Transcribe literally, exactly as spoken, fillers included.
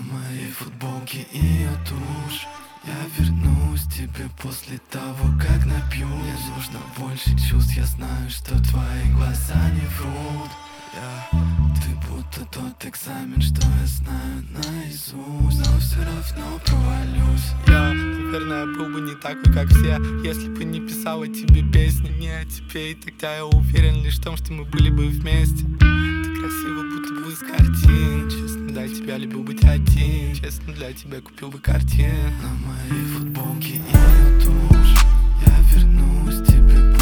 моей футболке ее тушь. Я вернусь к тебе после того, как напью. Мне нужно больше чувств, я знаю, что твои глаза не врут. Я, ты будто тот экзамен, что я знаю наизусть, но все равно провалюсь. Я, наверное, был бы не такой, как все, если бы не писала тебе песни не о тебе. И тогда я уверен лишь в том, что мы были бы вместе. Ты красива, будто бы из картин. Честно, для тебя любил быть один. Честно, для тебя купил бы картин. На моей футболке ее тушь. Я вернусь к тебе